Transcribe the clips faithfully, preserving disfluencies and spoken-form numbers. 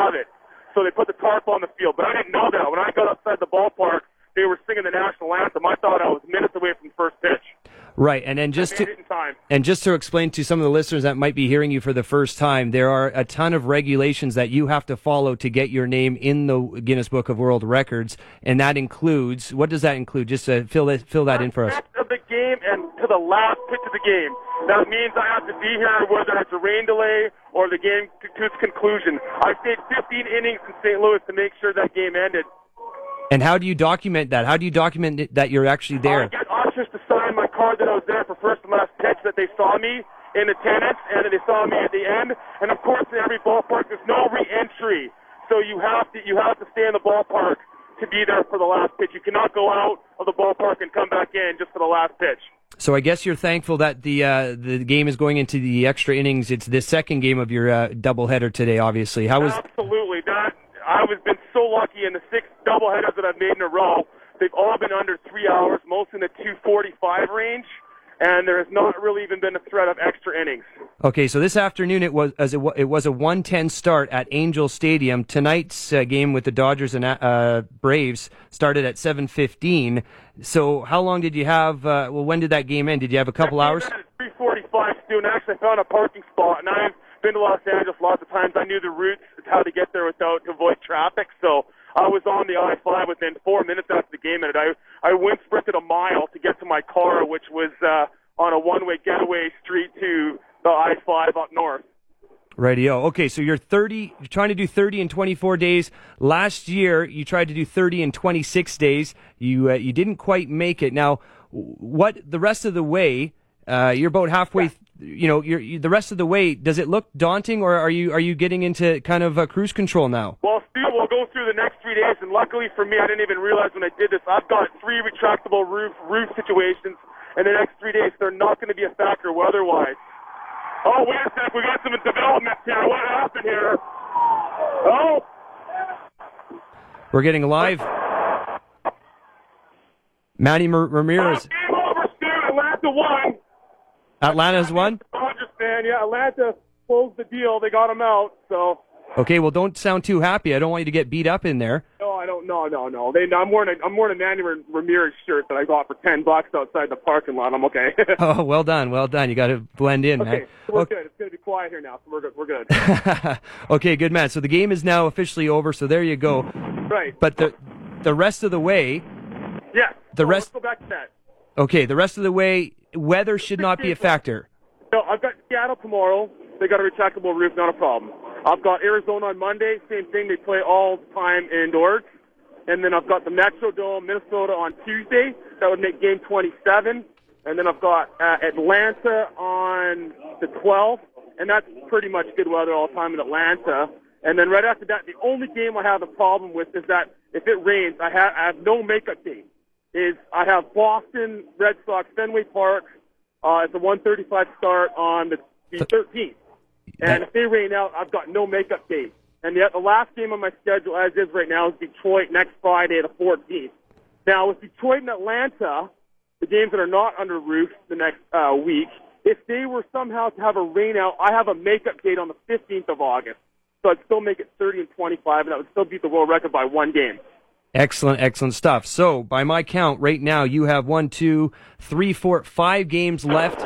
have it. So they put the tarp on the field. But I didn't know that. When I got outside the ballpark, they were singing the national anthem. I thought I was minutes away from first pitch. Right, and then just to and just to explain to some of the listeners that might be hearing you for the first time, there are a ton of regulations that you have to follow to get your name in the Guinness Book of World Records, and that includes, what does that include? Just to fill that fill that in for us. Of the game and to the last pitch of the game. That means I have to be here whether it's a rain delay or the game to its conclusion. I stayed fifteen innings in Saint Louis to make sure that game ended. And how do you document that? How do you document that you're actually there? I get ushers to sign my card that I was there for first and last pitch, that they saw me in attendance, and that they saw me at the end. And of course, in every ballpark, there's no re-entry, so you have to you have to stay in the ballpark to be there for the last pitch. You cannot go out of the ballpark and come back in just for the last pitch. So I guess you're thankful that the uh, the game is going into the extra innings. It's the second game of your uh, doubleheader today, obviously. How was absolutely that? I've been so lucky in the six doubleheaders that I've made in a row. They've all been under three hours, most in the two forty-five range, and there has not really even been a threat of extra innings. Okay, so this afternoon it was as it, it was a one ten start at Angel Stadium. Tonight's uh, game with the Dodgers and uh, Braves started at seven fifteen. So how long did you have? Uh, well, when did that game end? Did you have a couple hours? At three forty-five, Stu, and actually I found a parking spot, and I've been to Los Angeles lots of times. I knew the routes, how to get there without to avoid traffic, so I was on the I five within four minutes after the game ended. I I went sprinted a mile to get to my car, which was uh, on a one-way getaway street to the I five up north. Radio. Okay, so you're thirty. You're trying to do thirty in twenty-four days. Last year, you tried to do thirty in twenty-six days. You uh, you didn't quite make it. Now, what the rest of the way? Uh, you're about halfway. Th- you know, you're you, the rest of the way. Does it look daunting, or are you are you getting into kind of uh, cruise control now? Well, Steve, we'll go through the next three days, and luckily for me, I didn't even realize when I did this. I've got three retractable roof roof situations, and the next three days they're not going to be a factor weather-wise. Oh, wait a sec, we got some development here. What happened here? Oh! We're getting live. Manny Mar- Ramirez. Oh, game over, Stu. Atlanta won. Atlanta's won? Dodgers fan, yeah. Atlanta closed the deal. They got him out, so... Okay, well, don't sound too happy. I don't want you to get beat up in there. No, I don't. No, no, no. They, I'm wearing a, I'm wearing a Manny Ramirez shirt that I got for ten bucks outside the parking lot. I'm okay. Oh, well done, well done. You got to blend in, okay, man. So we're okay, good. It's going to be quiet here now, so we're good. We're good. Okay, good man. So the game is now officially over. So there you go. Right. But the the rest of the way. Yeah. The so rest. Let's go back to that. Okay, the rest of the way, weather should not be a factor. No, I've got Seattle tomorrow. They got a retractable roof, not a problem. I've got Arizona on Monday, same thing. They play all the time indoors. And then I've got the Metrodome, Minnesota on Tuesday. That would make game twenty-seven. And then I've got uh, Atlanta on the twelfth. And that's pretty much good weather all the time in Atlanta. And then right after that, the only game I have a problem with is that if it rains, I have, I have no makeup date. Is I have Boston Red Sox, Fenway Park. Uh, it's a one thirty-five start on the, the thirteenth. And if they rain out, I've got no makeup date. And the, the last game on my schedule, as is right now, is Detroit next Friday, the fourteenth. Now, with Detroit and Atlanta, the games that are not under roof the next uh, week, if they were somehow to have a rain out, I have a makeup date on the fifteenth of August. So I'd still make it thirty and twenty-five, and that would still beat the world record by one game. Excellent, excellent stuff. So, by my count, right now, you have one, two, three, four, five games left.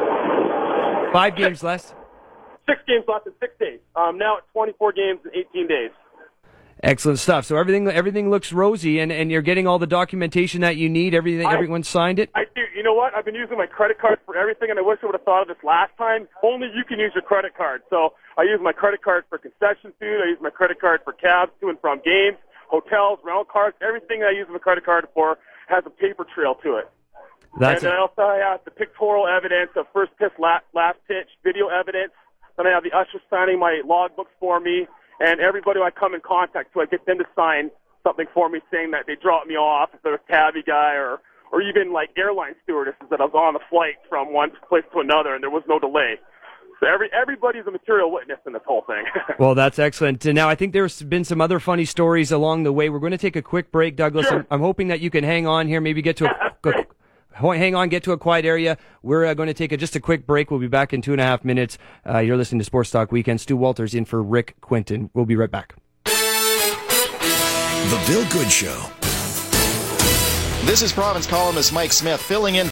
Five games left. Six games left in six days. Um, now it's twenty-four games in eighteen days. Excellent stuff. So everything everything looks rosy, and, and you're getting all the documentation that you need. Everything, I, everyone signed it. I do. You know what? I've been using my credit card for everything, and I wish I would have thought of this last time. Only you can use your credit card. So I use my credit card for concession food. I use my credit card for cabs to and from games, hotels, rental cars. Everything I use my credit card for has a paper trail to it. That's and then I also have the pictorial evidence of first pitch, last, last pitch, video evidence. Then I have the ushers signing my logbooks for me, and everybody I come in contact to, I get them to sign something for me saying that they dropped me off, if they're a tabby guy, or or even like airline stewardesses that I was on a flight from one place to another, and there was no delay. So every everybody's a material witness in this whole thing. Well, that's excellent. And now I think there's been some other funny stories along the way. We're going to take a quick break, Douglas. Sure. I'm, I'm hoping that you can hang on here, maybe get to a... a Hang on, get to a quiet area. We're uh, going to take a, just a quick break. We'll be back in two and a half minutes. Uh, you're listening to Sports Talk Weekend. Stu Walters in for Rick Quinton. We'll be right back. The Bill Good Show. This is Province columnist Mike Smith filling in